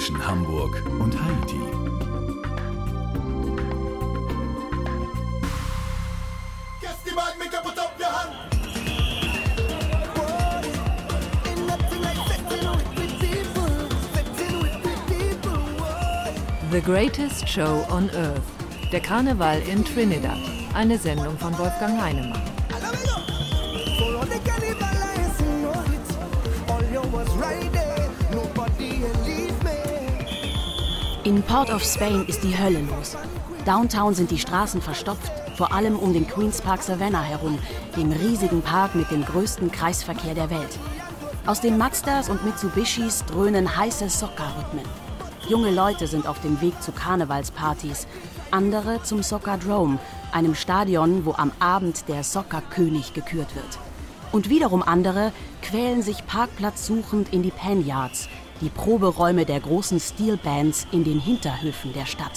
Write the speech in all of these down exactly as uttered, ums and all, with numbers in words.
zwischen Hamburg und Haiti. The Greatest Show on Earth. Der Karneval in Trinidad. Eine Sendung von Wolfgang Heinemann. In Port of Spain ist die Hölle los. Downtown sind die Straßen verstopft, vor allem um den Queen's Park Savannah herum, dem riesigen Park mit dem größten Kreisverkehr der Welt. Aus den Mazdas und Mitsubishis dröhnen heiße Soca-Rhythmen. Junge Leute sind auf dem Weg zu Karnevalspartys, andere zum Soca-Drome, einem Stadion, wo am Abend der Soca-König gekürt wird. Und wiederum andere quälen sich parkplatzsuchend in die Panyards, die Proberäume der großen Steelbands in den Hinterhöfen der Stadt.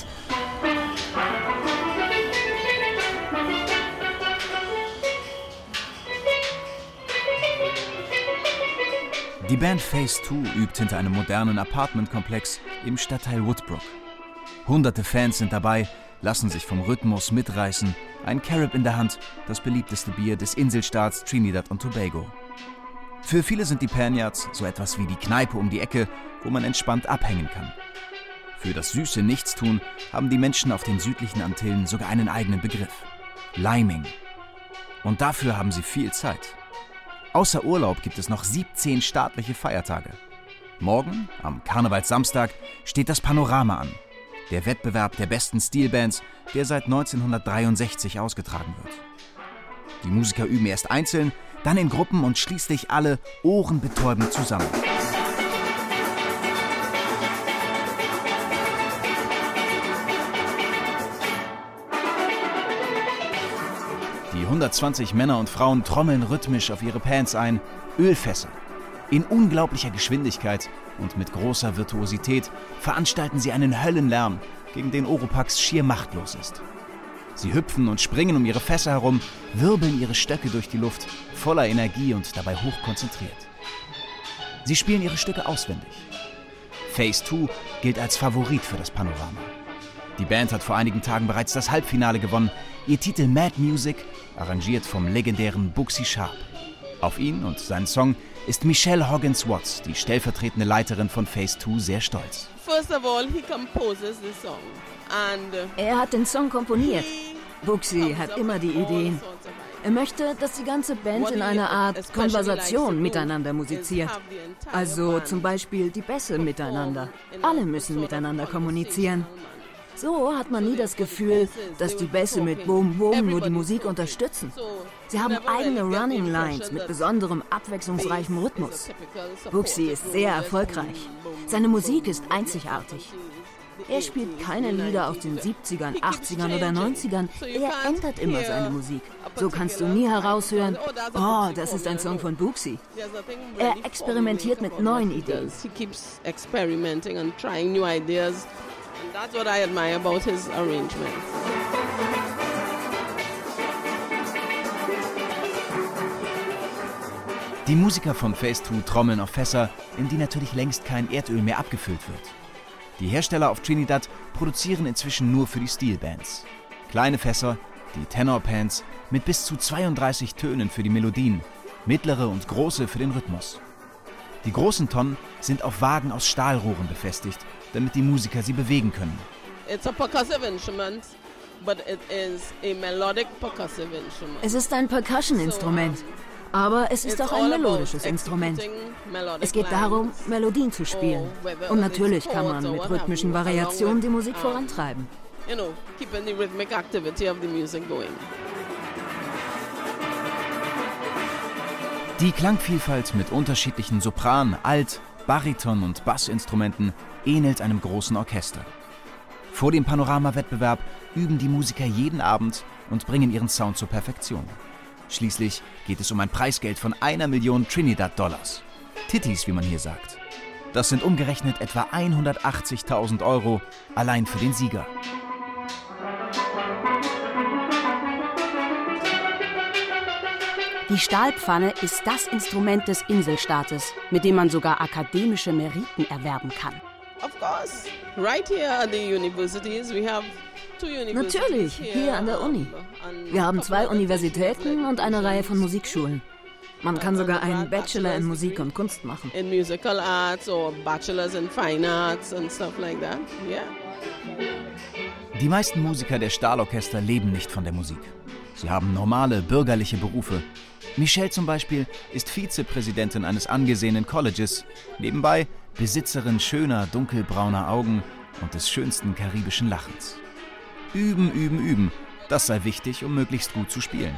Die Band Phase zwei übt hinter einem modernen Apartmentkomplex im Stadtteil Woodbrook. Hunderte Fans sind dabei, lassen sich vom Rhythmus mitreißen, ein Carib in der Hand, das beliebteste Bier des Inselstaats Trinidad und Tobago. Für viele sind die Panyards so etwas wie die Kneipe um die Ecke, wo man entspannt abhängen kann. Für das süße Nichtstun haben die Menschen auf den südlichen Antillen sogar einen eigenen Begriff: Liming. Und dafür haben sie viel Zeit. Außer Urlaub gibt es noch siebzehn staatliche Feiertage. Morgen, am Karnevalssamstag, steht das Panorama an. Der Wettbewerb der besten Steelbands, der seit neunzehnhundertdreiundsechzig ausgetragen wird. Die Musiker üben erst einzeln, dann in Gruppen und schließlich alle ohrenbetäubend zusammen. Die hundertzwanzig Männer und Frauen trommeln rhythmisch auf ihre Pants ein, Ölfässer. In unglaublicher Geschwindigkeit und mit großer Virtuosität veranstalten sie einen Höllenlärm, gegen den Oropax schier machtlos ist. Sie hüpfen und springen um ihre Fässer herum, wirbeln ihre Stöcke durch die Luft, voller Energie und dabei hochkonzentriert. Sie spielen ihre Stücke auswendig. Phase zwei gilt als Favorit für das Panorama. Die Band hat vor einigen Tagen bereits das Halbfinale gewonnen. Ihr Titel Mad Music, arrangiert vom legendären Bootsy Sharp. Auf ihn und seinen Song ist Michelle Hoggins-Watts, die stellvertretende Leiterin von Phase zwei, sehr stolz. Er hat den Song komponiert. Bootsy hat immer die Ideen. Er möchte, dass die ganze Band in einer Art Konversation miteinander musiziert. Also zum Beispiel die Bässe miteinander. Alle müssen miteinander kommunizieren. So hat man nie das Gefühl, dass die Bässe mit Boom Boom nur die Musik unterstützen. Sie haben eigene Running Lines mit besonderem, abwechslungsreichem Rhythmus. Bootsy ist sehr erfolgreich. Seine Musik ist einzigartig. Er spielt keine Lieder aus den siebzigern, achtzigern oder neunzigern. Er ändert immer seine Musik. So kannst du nie heraushören, oh, das ist ein Song von Bootsy. Er experimentiert mit neuen Ideen. That's what I admire about his arrangements. Die Musiker von Phase zwei trommeln auf Fässer, in die natürlich längst kein Erdöl mehr abgefüllt wird. Die Hersteller auf Trinidad produzieren inzwischen nur für die Steelbands. Kleine Fässer, die Tenorpans, mit bis zu zweiunddreißig Tönen für die Melodien, mittlere und große für den Rhythmus. Die großen Tonnen sind auf Wagen aus Stahlrohren befestigt, damit die Musiker sie bewegen können. It's a percussive instrument, but it is a melodic percussive instrument. Es ist ein Percussion-Instrument, aber es ist auch ein melodisches Instrument. Es geht darum, Melodien zu spielen. Und natürlich kann man mit rhythmischen Variationen die Musik vorantreiben. You know, keeping the rhythmic activity of the music going. Die Klangvielfalt mit unterschiedlichen Sopran-, Alt-, Bariton- und Bassinstrumenten ähnelt einem großen Orchester. Vor dem Panorama-Wettbewerb üben die Musiker jeden Abend und bringen ihren Sound zur Perfektion. Schließlich geht es um ein Preisgeld von einer Million Trinidad-Dollars. Tittis, wie man hier sagt. Das sind umgerechnet etwa hundertachtzigtausend Euro allein für den Sieger. Die Stahlpfanne ist das Instrument des Inselstaates, mit dem man sogar akademische Meriten erwerben kann. Of course. Right here at the universities we have two universities. Natürlich, hier an der Uni. Wir haben zwei Universitäten und eine Reihe von Musikschulen. Man kann sogar einen Bachelor in Musik und Kunst machen. In musical arts or bachelors in fine arts and stuff like that. Yeah. Die meisten Musiker der Stahlorchester leben nicht von der Musik. Sie haben normale, bürgerliche Berufe. Michelle zum Beispiel ist Vizepräsidentin eines angesehenen Colleges, nebenbei Besitzerin schöner, dunkelbrauner Augen und des schönsten karibischen Lachens. Üben, üben, üben. Das sei wichtig, um möglichst gut zu spielen.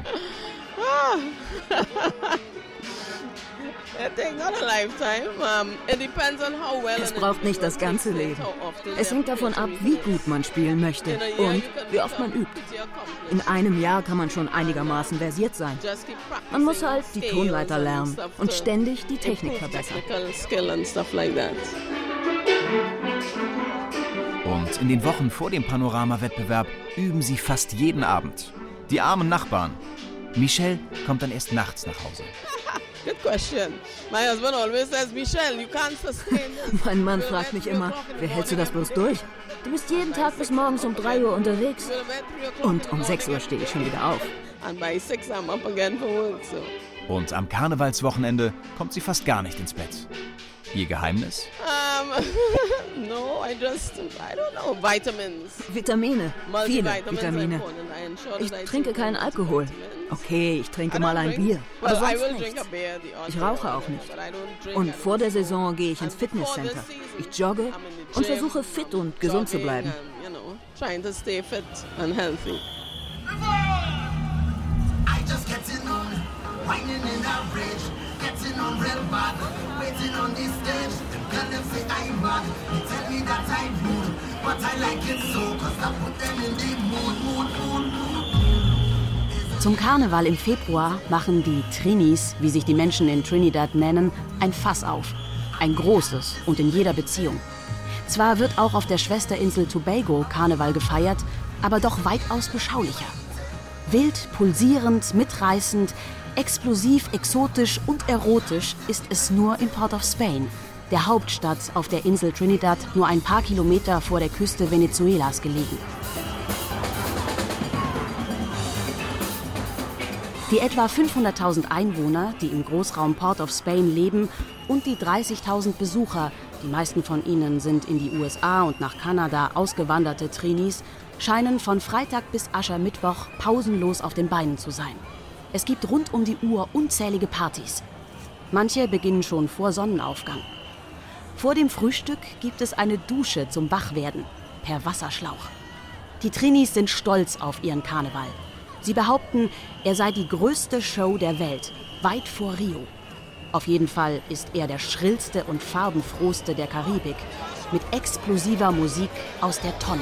Es braucht nicht das ganze Leben. Es hängt davon ab, wie gut man spielen möchte und wie oft man übt. In einem Jahr kann man schon einigermaßen versiert sein. Man muss halt die Tonleiter lernen und ständig die Technik verbessern. Und in den Wochen vor dem Panorama-Wettbewerb üben sie fast jeden Abend. Die armen Nachbarn. Michelle kommt dann erst nachts nach Hause. Good question. My husband always says, Michelle, you can't sustain this. Mein Mann fragt mich immer, wie hältst du das bloß durch? Du bist jeden Tag bis morgens um drei Uhr unterwegs. Und um sechs Uhr stehe ich schon wieder auf. And by six I'm up again for work, so. Und am Karnevalswochenende kommt sie fast gar nicht ins Bett. Ihr Geheimnis? Um, no, I just, I don't know, vitamins. Vitamine, viele Vitamine. Ich trinke keinen Alkohol. Okay, ich trinke mal ein Bier, aber sonst nichts. Ich rauche auch nicht. Und vor der Saison gehe ich ins Fitnesscenter. Ich jogge und versuche fit und gesund zu bleiben. Zum Karneval im Februar machen die Trinis, wie sich die Menschen in Trinidad nennen, ein Fass auf. Ein großes und in jeder Beziehung. Zwar wird auch auf der Schwesterinsel Tobago Karneval gefeiert, aber doch weitaus beschaulicher. Wild, pulsierend, mitreißend, explosiv, exotisch und erotisch ist es nur in Port of Spain, der Hauptstadt auf der Insel Trinidad, nur ein paar Kilometer vor der Küste Venezuelas gelegen. Die etwa fünfhunderttausend Einwohner, die im Großraum Port of Spain leben, und die dreißigtausend Besucher, die meisten von ihnen sind in die U S A und nach Kanada ausgewanderte Trinis, scheinen von Freitag bis Aschermittwoch pausenlos auf den Beinen zu sein. Es gibt rund um die Uhr unzählige Partys. Manche beginnen schon vor Sonnenaufgang. Vor dem Frühstück gibt es eine Dusche zum Wachwerden, per Wasserschlauch. Die Trinis sind stolz auf ihren Karneval. Sie behaupten, er sei die größte Show der Welt, weit vor Rio. Auf jeden Fall ist er der schrillste und farbenfrohste der Karibik, mit explosiver Musik aus der Tonne.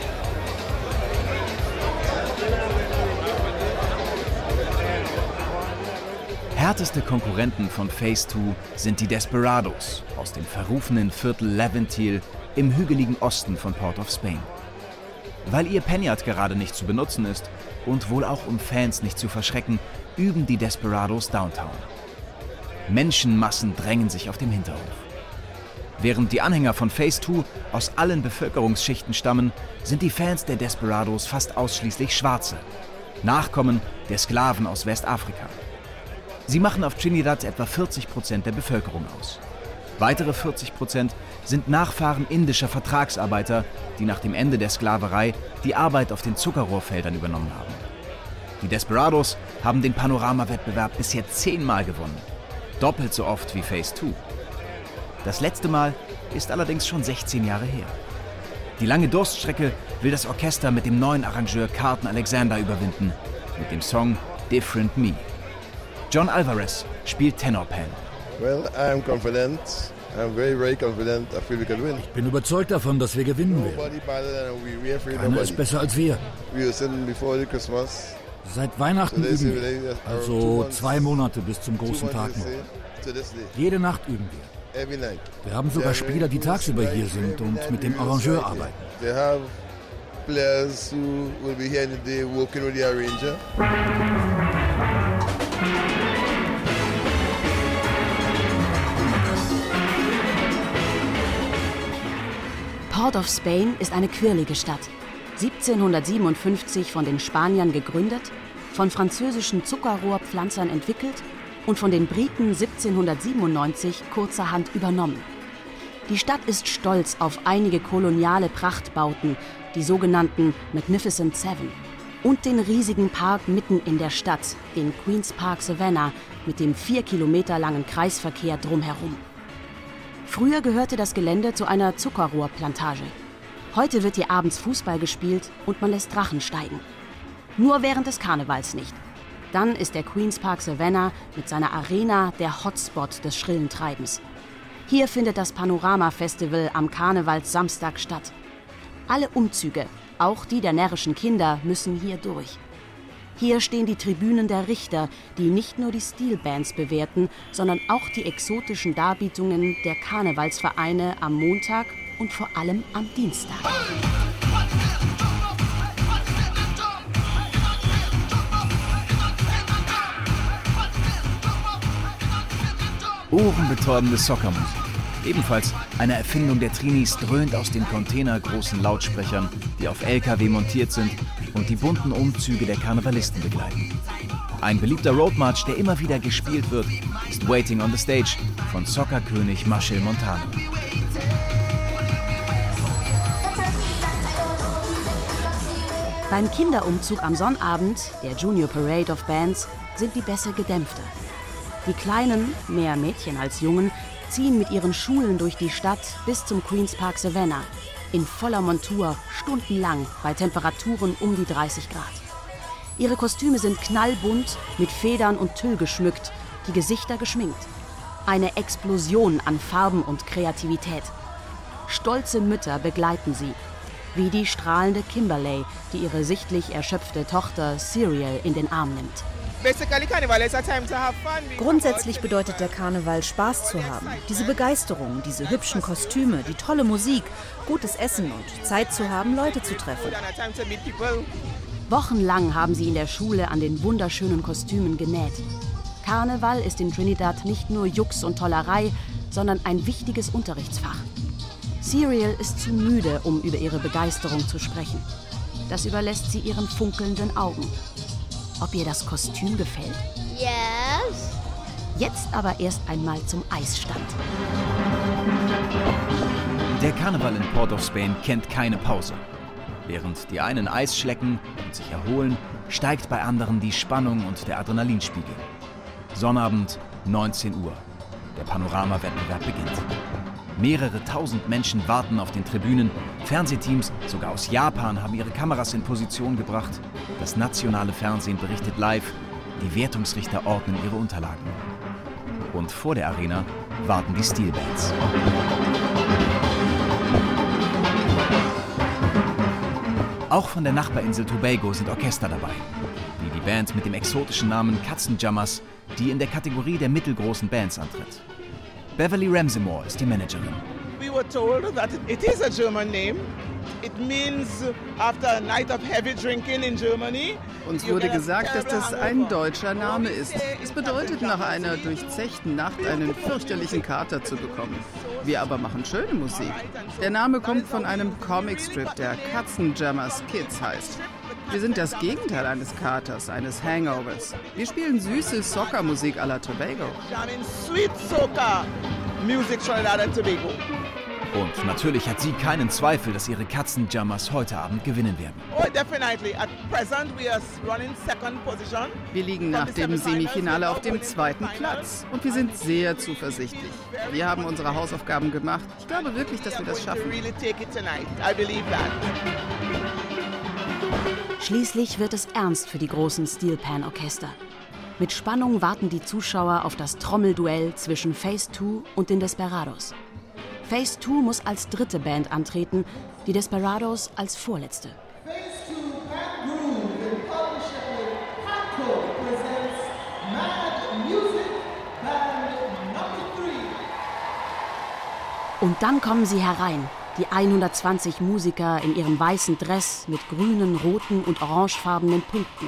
Härteste Konkurrenten von Phase zwei sind die Desperados aus dem verrufenen Viertel Laventille im hügeligen Osten von Port of Spain. Weil ihr Peñat gerade nicht zu benutzen ist und wohl auch um Fans nicht zu verschrecken, üben die Desperados Downtown. Menschenmassen drängen sich auf dem Hinterhof. Während die Anhänger von Phase zwei aus allen Bevölkerungsschichten stammen, sind die Fans der Desperados fast ausschließlich Schwarze, Nachkommen der Sklaven aus Westafrika. Sie machen auf Trinidad etwa vierzig Prozent der Bevölkerung aus. Weitere vierzig Prozent sind Nachfahren indischer Vertragsarbeiter, die nach dem Ende der Sklaverei die Arbeit auf den Zuckerrohrfeldern übernommen haben. Die Desperados haben den Panorama-Wettbewerb bisher zehnmal gewonnen. Doppelt so oft wie Phase zwei. Das letzte Mal ist allerdings schon sechzehn Jahre her. Die lange Durststrecke will das Orchester mit dem neuen Arrangeur Carlton Alexander überwinden, mit dem Song Different Me. John Alvarez spielt Tenorpan. Well, I'm confident. I'm very, very confident. I feel we can win. Ich bin überzeugt davon, dass wir gewinnen werden. Nobody better than we. We are free. Keiner ist besser als wir. We are sitting before the Christmas. Seit Weihnachten üben wir, also zwei Monate bis zum großen Tag noch. Jede Nacht üben wir. Wir haben sogar Spieler, die tagsüber hier sind und mit dem Arrangeur arbeiten. They have players who will be here in the day working with the arranger. Port of Spain ist eine quirlige Stadt. siebzehnhundertsiebenundfünfzig von den Spaniern gegründet, von französischen Zuckerrohrpflanzern entwickelt und von den Briten siebzehnhundertsiebenundneunzig kurzerhand übernommen. Die Stadt ist stolz auf einige koloniale Prachtbauten, die sogenannten Magnificent Seven, und den riesigen Park mitten in der Stadt, den Queen's Park Savannah, mit dem vier Kilometer langen Kreisverkehr drumherum. Früher gehörte das Gelände zu einer Zuckerrohrplantage. Heute wird hier abends Fußball gespielt und man lässt Drachen steigen. Nur während des Karnevals nicht. Dann ist der Queen's Park Savannah mit seiner Arena der Hotspot des schrillen Treibens. Hier findet das Panorama-Festival am Karnevalssamstag statt. Alle Umzüge, auch die der närrischen Kinder, müssen hier durch. Hier stehen die Tribünen der Richter, die nicht nur die Steelbands bewerten, sondern auch die exotischen Darbietungen der Karnevalsvereine am Montag und vor allem am Dienstag. Ohrenbetäubende Soccermusik. Ebenfalls eine Erfindung der Trinis, dröhnt aus den containergroßen Lautsprechern, die auf L K W montiert sind und die bunten Umzüge der Karnevalisten begleiten. Ein beliebter Roadmarch, der immer wieder gespielt wird, ist Waiting on the Stage von Soccerkönig Machel Montano. Beim Kinderumzug am Sonnabend, der Junior Parade of Bands, sind die Bässe gedämpfter. Die Kleinen, mehr Mädchen als Jungen, ziehen mit ihren Schulen durch die Stadt bis zum Queen's Park Savannah. In voller Montur, stundenlang, bei Temperaturen um die dreißig Grad. Ihre Kostüme sind knallbunt, mit Federn und Tüll geschmückt, die Gesichter geschminkt. Eine Explosion an Farben und Kreativität. Stolze Mütter begleiten sie, wie die strahlende Kimberley, die ihre sichtlich erschöpfte Tochter Serial in den Arm nimmt. Grundsätzlich bedeutet der Karneval, Spaß zu haben. Diese Begeisterung, diese hübschen Kostüme, die tolle Musik, gutes Essen und Zeit zu haben, Leute zu treffen. Wochenlang haben sie in der Schule an den wunderschönen Kostümen genäht. Karneval ist in Trinidad nicht nur Jux und Tollerei, sondern ein wichtiges Unterrichtsfach. Serial ist zu müde, um über ihre Begeisterung zu sprechen. Das überlässt sie ihren funkelnden Augen. Ob ihr das Kostüm gefällt? Yes. Jetzt aber erst einmal zum Eisstand. Der Karneval in Port of Spain kennt keine Pause. Während die einen Eis schlecken und sich erholen, steigt bei anderen die Spannung und der Adrenalinspiegel. Sonnabend, neunzehn Uhr. Der Panorama-Wettbewerb beginnt. Mehrere tausend Menschen warten auf den Tribünen. Fernsehteams, sogar aus Japan, haben ihre Kameras in Position gebracht. Das nationale Fernsehen berichtet live. Die Wertungsrichter ordnen ihre Unterlagen. Und vor der Arena warten die Steelbands. Auch von der Nachbarinsel Tobago sind Orchester dabei. Wie die Band mit dem exotischen Namen Katzenjammers, die in der Kategorie der mittelgroßen Bands antritt. Beverly Ramsey-Moore ist die Managerin. We were told that it is a German name. It means after a night of heavy drinking in Germany. Uns wurde gesagt, dass das ein deutscher Name ist. Es bedeutet, nach einer durchzechten Nacht einen fürchterlichen Kater zu bekommen. Wir aber machen schöne Musik. Der Name kommt von einem Comicstrip, der Katzenjammers Kids heißt. Wir sind das Gegenteil eines Katers, eines Hangovers. Wir spielen süße Soccer-Musik à la Tobago. Sweet Soca Music Trinidad and Tobago. Und natürlich hat sie keinen Zweifel, dass ihre Katzenjammers heute Abend gewinnen werden. Oh, definitely. At present we are running second position. Wir liegen nach dem Semifinale auf dem zweiten Platz und wir sind sehr zuversichtlich. Wir haben unsere Hausaufgaben gemacht. Ich glaube wirklich, dass wir das schaffen. Schließlich wird es ernst für die großen Steel Pan Orchester. Mit Spannung warten die Zuschauer auf das Trommelduell zwischen Phase zwei und den Desperados. Phase zwei muss als dritte Band antreten, die Desperados als vorletzte. Und dann kommen sie herein, die hundertzwanzig Musiker in ihrem weißen Dress mit grünen, roten und orangefarbenen Punkten.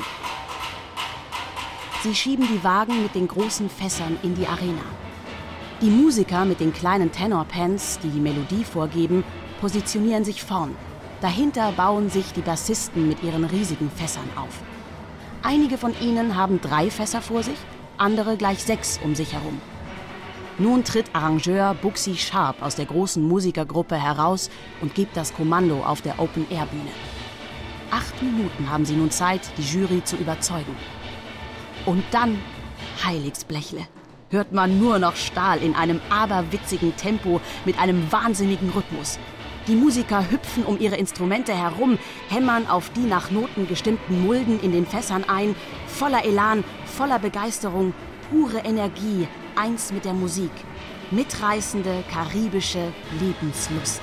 Sie schieben die Wagen mit den großen Fässern in die Arena. Die Musiker mit den kleinen Tenorpans, die die Melodie vorgeben, positionieren sich vorn. Dahinter bauen sich die Bassisten mit ihren riesigen Fässern auf. Einige von ihnen haben drei Fässer vor sich, andere gleich sechs um sich herum. Nun tritt Arrangeur Bugsy Sharp aus der großen Musikergruppe heraus und gibt das Kommando auf der Open-Air-Bühne. Acht Minuten haben sie nun Zeit, die Jury zu überzeugen. Und dann, Heiligsblechle, hört man nur noch Stahl in einem aberwitzigen Tempo mit einem wahnsinnigen Rhythmus. Die Musiker hüpfen um ihre Instrumente herum, hämmern auf die nach Noten gestimmten Mulden in den Fässern ein, voller Elan, voller Begeisterung, pure Energie, eins mit der Musik, mitreißende karibische Lebenslust.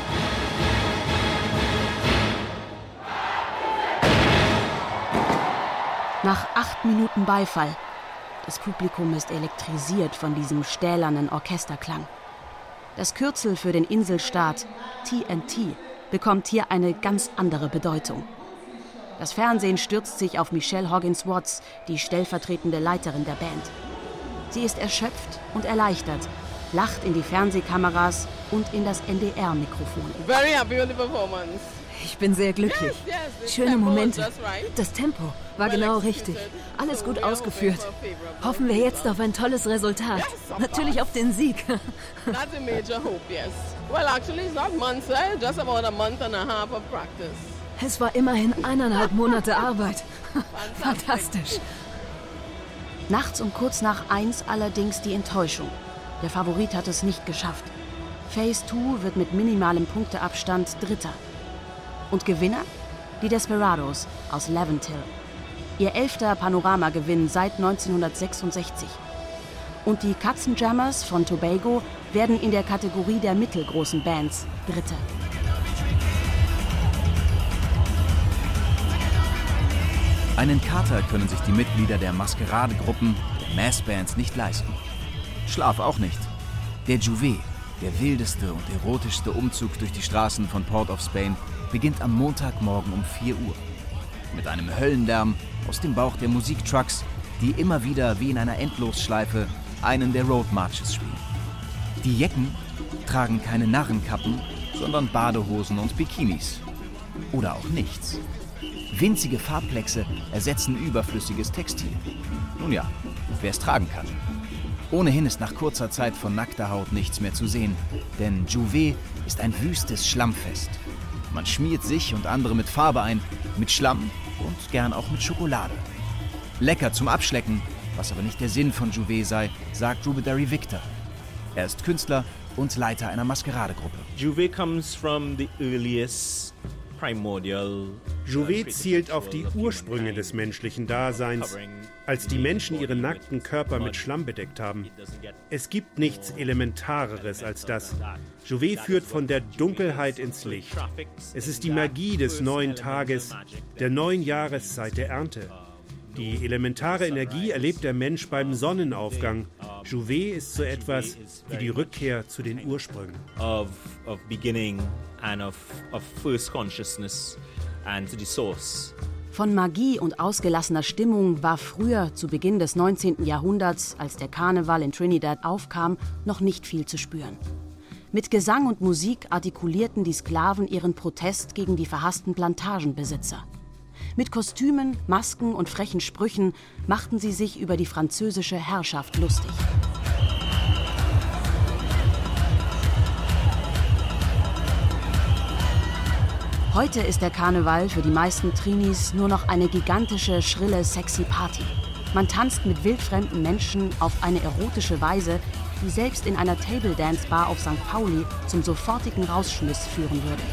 Nach acht Minuten Beifall. Das Publikum ist elektrisiert von diesem stählernen Orchesterklang. Das Kürzel für den Inselstaat, T N T, bekommt hier eine ganz andere Bedeutung. Das Fernsehen stürzt sich auf Michelle Hoggins Watts, die stellvertretende Leiterin der Band. Sie ist erschöpft und erleichtert, lacht in die Fernsehkameras und in das N D R-Mikrofon. Very happy with the performance. Ich bin sehr glücklich. Schöne Momente. Das Tempo war genau richtig. Alles gut ausgeführt. Hoffen wir jetzt auf ein tolles Resultat. Natürlich auf den Sieg. That's a major hope, yes. Well, actually, it's not months, just about a month and a half of practice. Es war immerhin eineinhalb Monate Arbeit. Fantastisch. Nachts um kurz nach eins allerdings die Enttäuschung. Der Favorit hat es nicht geschafft. Phase zwei wird mit minimalem Punkteabstand Dritter. Und Gewinner? Die Desperados aus Levantil. Ihr elfter Panoramagewinn seit neunzehnhundertsechsundsechzig. Und die Katzenjammers von Tobago werden in der Kategorie der mittelgroßen Bands Dritte. Einen Kater können sich die Mitglieder der Maskeradegruppen, der Massbands nicht leisten. Schlaf auch nicht. Der Juve, der wildeste und erotischste Umzug durch die Straßen von Port of Spain, beginnt am Montagmorgen um vier Uhr. Mit einem Höllenlärm aus dem Bauch der Musiktrucks, die immer wieder wie in einer Endlosschleife einen der Road Marches spielen. Die Jecken tragen keine Narrenkappen, sondern Badehosen und Bikinis. Oder auch nichts. Winzige Farbplexe ersetzen überflüssiges Textil. Nun ja, wer es tragen kann. Ohnehin ist nach kurzer Zeit von nackter Haut nichts mehr zu sehen, denn Juve ist ein wüstes Schlammfest. Man schmiert sich und andere mit Farbe ein, mit Schlamm und gern auch mit Schokolade. Lecker zum Abschlecken, was aber nicht der Sinn von Juve sei, sagt Rubedary Victor. Er ist Künstler und Leiter einer Maskeradegruppe. Juve comes from the earliest primordial. Juve zielt auf die Ursprünge des menschlichen Daseins, als die Menschen ihre nackten Körper mit Schlamm bedeckt haben. Es gibt nichts Elementareres als das. Juve führt von der Dunkelheit ins Licht. Es ist die Magie des neuen Tages, der neuen Jahreszeit der Ernte. Die elementare Energie erlebt der Mensch beim Sonnenaufgang. Juve ist so etwas wie die Rückkehr zu den Ursprüngen. Of, of beginning and of, of first consciousness and to the source. Von Magie und ausgelassener Stimmung war früher, zu Beginn des neunzehnten Jahrhunderts, als der Karneval in Trinidad aufkam, noch nicht viel zu spüren. Mit Gesang und Musik artikulierten die Sklaven ihren Protest gegen die verhassten Plantagenbesitzer. Mit Kostümen, Masken und frechen Sprüchen machten sie sich über die französische Herrschaft lustig. Heute ist der Karneval für die meisten Trinis nur noch eine gigantische, schrille, sexy Party. Man tanzt mit wildfremden Menschen auf eine erotische Weise, die selbst in einer Table-Dance-Bar auf Sankt Pauli zum sofortigen Rausschmiss führen würde.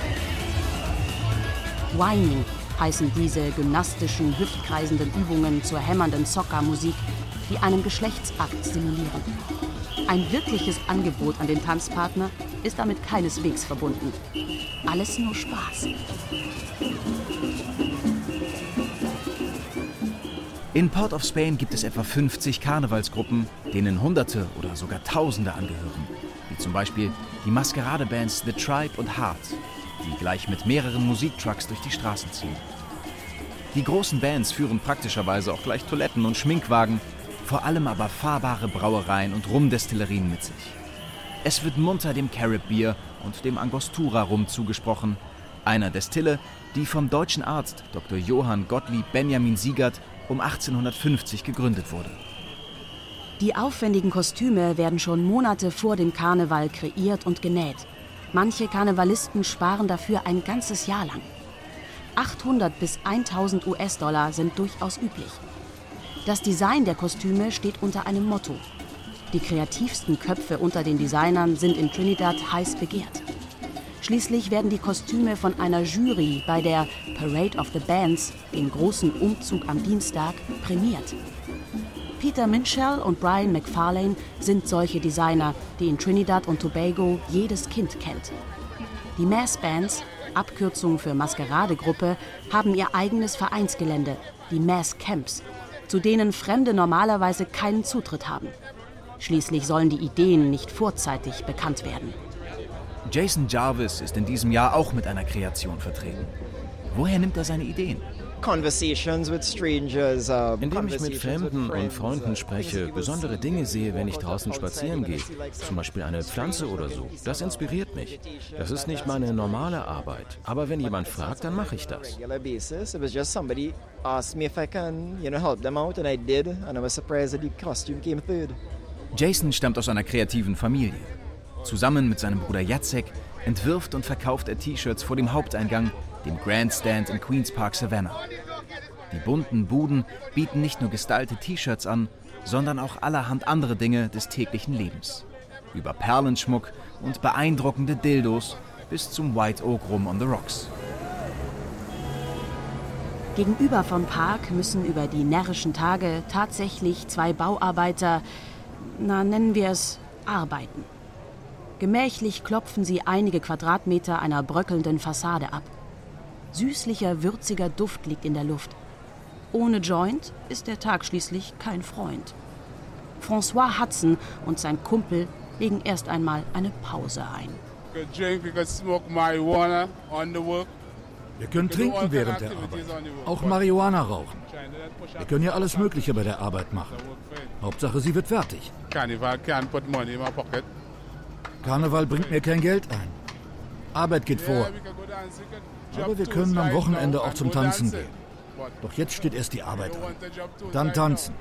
Whining heißen diese gymnastischen, hüftkreisenden Übungen zur hämmernden Soca-Musik, die einen Geschlechtsakt simulieren. Ein wirkliches Angebot an den Tanzpartner ist damit keineswegs verbunden. Alles nur Spaß. In Port of Spain gibt es etwa fünfzig Karnevalsgruppen, denen Hunderte oder sogar Tausende angehören. Wie zum Beispiel die Maskeradebands The Tribe und Heart, die gleich mit mehreren Musiktrucks durch die Straßen ziehen. Die großen Bands führen praktischerweise auch gleich Toiletten und Schminkwagen, vor allem aber fahrbare Brauereien und Rumdestillerien mit sich. Es wird munter dem Carib Beer und dem Angostura Rum zugesprochen, einer Destille, die vom deutschen Arzt Doktor Johann Gottlieb Benjamin Siegert um achtzehnhundertfünfzig gegründet wurde. Die aufwendigen Kostüme werden schon Monate vor dem Karneval kreiert und genäht. Manche Karnevalisten sparen dafür ein ganzes Jahr lang. achthundert bis tausend U S-Dollar sind durchaus üblich. Das Design der Kostüme steht unter einem Motto. Die kreativsten Köpfe unter den Designern sind in Trinidad heiß begehrt. Schließlich werden die Kostüme von einer Jury bei der Parade of the Bands, dem großen Umzug am Dienstag, prämiert. Peter Minshall und Brian McFarlane sind solche Designer, die in Trinidad und Tobago jedes Kind kennt. Die Mass Bands, Abkürzung für Maskeradegruppe, haben ihr eigenes Vereinsgelände, die Mass Camps, zu denen Fremde normalerweise keinen Zutritt haben. Schließlich sollen die Ideen nicht vorzeitig bekannt werden. Jason Jarvis ist in diesem Jahr auch mit einer Kreation vertreten. Woher nimmt er seine Ideen? Indem ich mit Fremden und Freunden spreche, besondere Dinge sehe, wenn ich draußen spazieren gehe, zum Beispiel eine Pflanze oder so. Das inspiriert mich. Das ist nicht meine normale Arbeit, aber wenn jemand fragt, dann mache ich das. Jason stammt aus einer kreativen Familie. Zusammen mit seinem Bruder Jacek entwirft und verkauft er T-Shirts vor dem Haupteingang, dem Grandstand in Queens Park Savannah. Die bunten Buden bieten nicht nur gestylte T-Shirts an, sondern auch allerhand andere Dinge des täglichen Lebens. Über Perlenschmuck und beeindruckende Dildos bis zum White Oak Rum on the Rocks. Gegenüber vom Park müssen über die närrischen Tage tatsächlich zwei Bauarbeiter, na nennen wir es, arbeiten. Gemächlich klopfen sie einige Quadratmeter einer bröckelnden Fassade ab. Süßlicher, würziger Duft liegt in der Luft. Ohne Joint ist der Tag schließlich kein Freund. François Hudson und sein Kumpel legen erst einmal eine Pause ein. Wir können trinken während der Arbeit, auch Marihuana rauchen. Wir können ja alles Mögliche bei der Arbeit machen. Hauptsache, sie wird fertig. Karneval bringt mir kein Geld ein. Arbeit geht vor. Aber wir können am Wochenende auch zum Tanzen gehen. Doch jetzt steht erst die Arbeit an. Dann tanzen.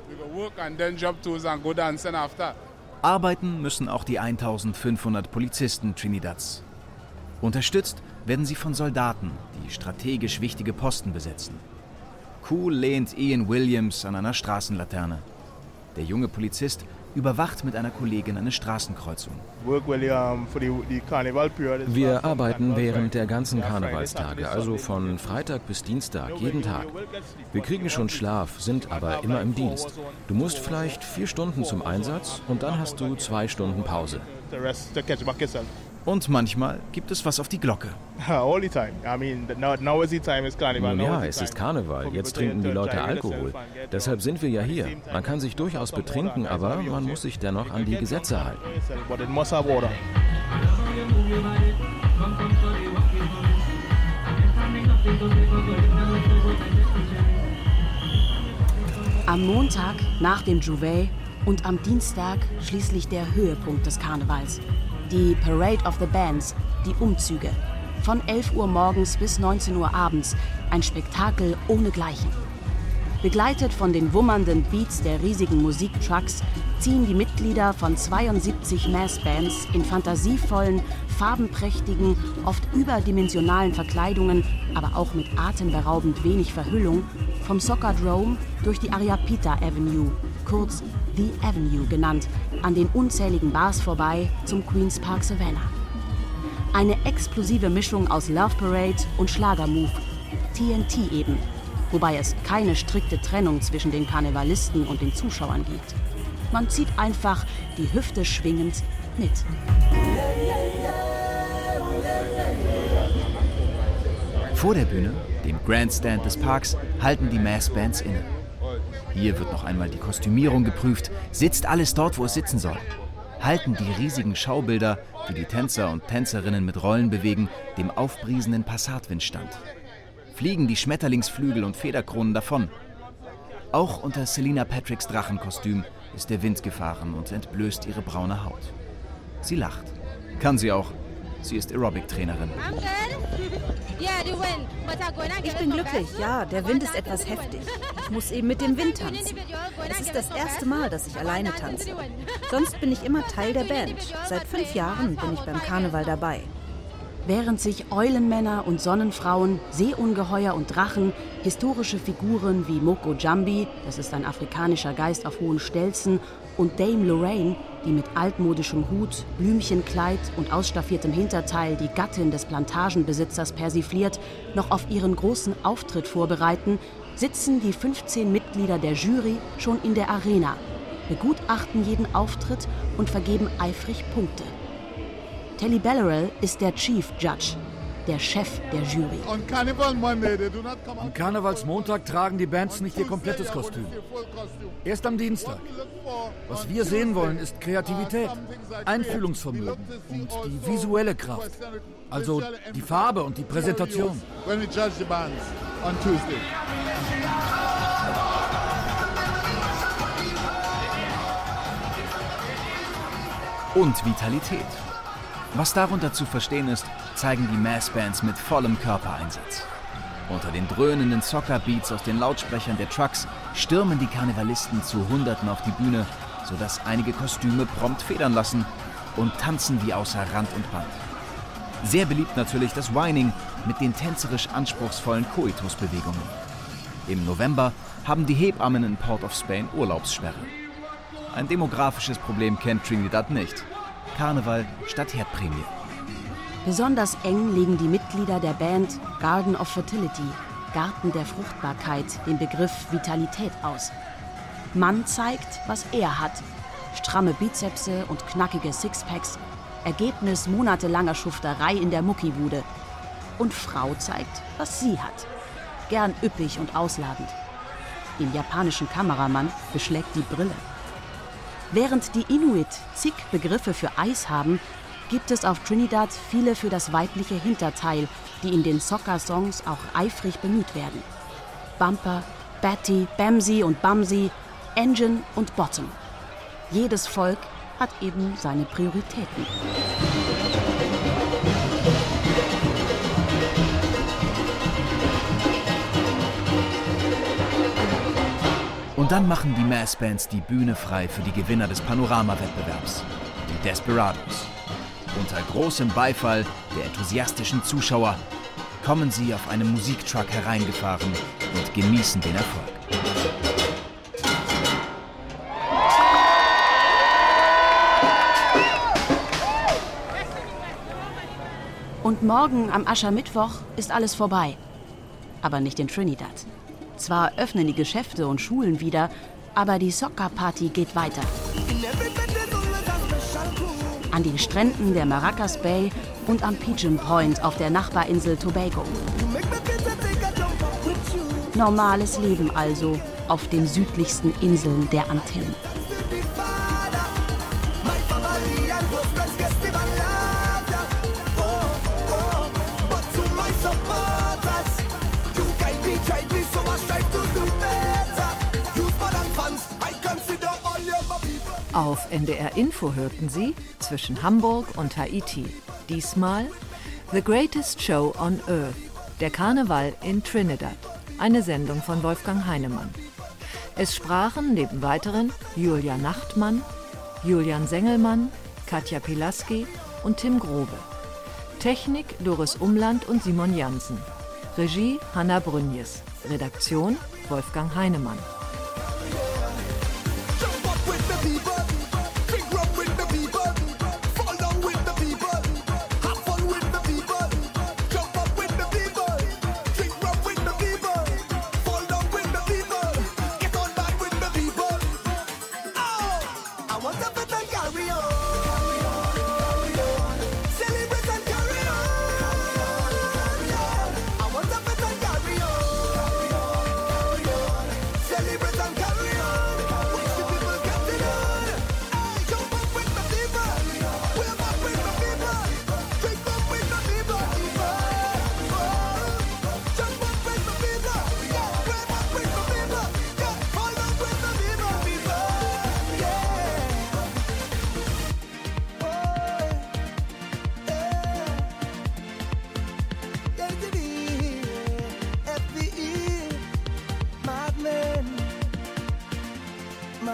Arbeiten müssen auch die eintausendfünfhundert Polizisten Trinidads. Unterstützt werden sie von Soldaten, die strategisch wichtige Posten besetzen. Cool lehnt Ian Williams an einer Straßenlaterne. Der junge Polizist überwacht mit einer Kollegin eine Straßenkreuzung. Wir arbeiten während der ganzen Karnevalstage, also von Freitag bis Dienstag, jeden Tag. Wir kriegen schon Schlaf, sind aber immer im Dienst. Du musst vielleicht vier Stunden zum Einsatz und dann hast du zwei Stunden Pause. Und manchmal gibt es was auf die Glocke. Nun ja, es ist Karneval. Jetzt trinken die Leute Alkohol. Deshalb sind wir ja hier. Man kann sich durchaus betrinken, aber man muss sich dennoch an die Gesetze halten. Am Montag nach dem Juvet und am Dienstag schließlich der Höhepunkt des Karnevals. Die Parade of the Bands, die Umzüge. Von elf Uhr morgens bis neunzehn Uhr abends. Ein Spektakel ohnegleichen. Begleitet von den wummernden Beats der riesigen Musiktrucks ziehen die Mitglieder von zweiundsiebzig Massbands in fantasievollen, farbenprächtigen, oft überdimensionalen Verkleidungen, aber auch mit atemberaubend wenig Verhüllung, vom Soccer-Drome durch die Ariapita Avenue, kurz The Avenue genannt, an den unzähligen Bars vorbei zum Queens Park Savannah. Eine explosive Mischung aus Love Parade und Schlagermove, T N T eben, wobei es keine strikte Trennung zwischen den Karnevalisten und den Zuschauern gibt. Man zieht einfach die Hüfte schwingend mit. Vor der Bühne, dem Grandstand des Parks, halten die Massbands inne. Hier wird noch einmal die Kostümierung geprüft, sitzt alles dort, wo es sitzen soll. Halten die riesigen Schaubilder, die die Tänzer und Tänzerinnen mit Rollen bewegen, dem aufbriesenden Passatwind stand. Fliegen die Schmetterlingsflügel und Federkronen davon. Auch unter Selina Patricks Drachenkostüm ist der Wind gefahren und entblößt ihre braune Haut. Sie lacht. Kann sie auch. Sie ist Aerobic-Trainerin. Ich bin glücklich, ja. Der Wind ist etwas heftig. Ich muss eben mit dem Wind tanzen. Es ist das erste Mal, dass ich alleine tanze. Sonst bin ich immer Teil der Band. Seit fünf Jahren bin ich beim Karneval dabei. Während sich Eulenmänner und Sonnenfrauen, Seeungeheuer und Drachen, historische Figuren wie Moko Jambi, das ist ein afrikanischer Geist auf hohen Stelzen, und Dame Lorraine, die mit altmodischem Hut, Blümchenkleid und ausstaffiertem Hinterteil die Gattin des Plantagenbesitzers persifliert, noch auf ihren großen Auftritt vorbereiten, sitzen die fünfzehn Mitglieder der Jury schon in der Arena, begutachten jeden Auftritt und vergeben eifrig Punkte. Telly Balaral ist der Chief Judge, der Chef der Jury. Am Karnevalsmontag tragen die Bands nicht ihr komplettes Kostüm. Erst am Dienstag. Was wir sehen wollen, ist Kreativität, Einfühlungsvermögen und die visuelle Kraft. Also die Farbe und die Präsentation. Und Vitalität. Was darunter zu verstehen ist, zeigen die Massbands mit vollem Körpereinsatz. Unter den dröhnenden Soccer-Beats aus den Lautsprechern der Trucks stürmen die Karnevalisten zu Hunderten auf die Bühne, sodass einige Kostüme prompt federn lassen und tanzen wie außer Rand und Band. Sehr beliebt natürlich das Whining mit den tänzerisch anspruchsvollen Coitus-Bewegungen. Im November haben die Hebammen in Port of Spain Urlaubssperre. Ein demografisches Problem kennt Trinidad nicht. Karneval statt Herdprämie. Besonders eng legen die Mitglieder der Band Garden of Fertility, Garten der Fruchtbarkeit, den Begriff Vitalität aus. Mann zeigt, was er hat. Stramme Bizepse und knackige Sixpacks. Ergebnis monatelanger Schufterei in der Muckibude. Und Frau zeigt, was sie hat. Gern üppig und ausladend. Den japanischen Kameramann beschlägt die Brille. Während die Inuit zig Begriffe für Eis haben, gibt es auf Trinidad viele für das weibliche Hinterteil, die in den Soca-Songs auch eifrig bemüht werden. Bumper, Batty, Bamsi und Bumsy, Engine und Bottom. Jedes Volk hat eben seine Prioritäten. Und dann machen die Massbands die Bühne frei für die Gewinner des Panorama-Wettbewerbs, die Desperados. Unter großem Beifall der enthusiastischen Zuschauer kommen sie auf einem Musiktruck hereingefahren und genießen den Erfolg. Und morgen am Aschermittwoch ist alles vorbei. Aber nicht in Trinidad. Zwar öffnen die Geschäfte und Schulen wieder, aber die Soca-Party geht weiter. An den Stränden der Maracas Bay und am Pigeon Point auf der Nachbarinsel Tobago. Normales Leben also auf den südlichsten Inseln der Antillen. Auf N D R Info hörten Sie zwischen Hamburg und Haiti. Diesmal The Greatest Show on Earth, der Karneval in Trinidad. Eine Sendung von Wolfgang Heinemann. Es sprachen neben weiteren Julia Nachtmann, Julian Sengelmann, Katja Pilaski und Tim Grobe. Technik Doris Umland und Simon Jansen. Regie Hanna Brünjes. Redaktion Wolfgang Heinemann. Celebrate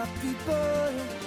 people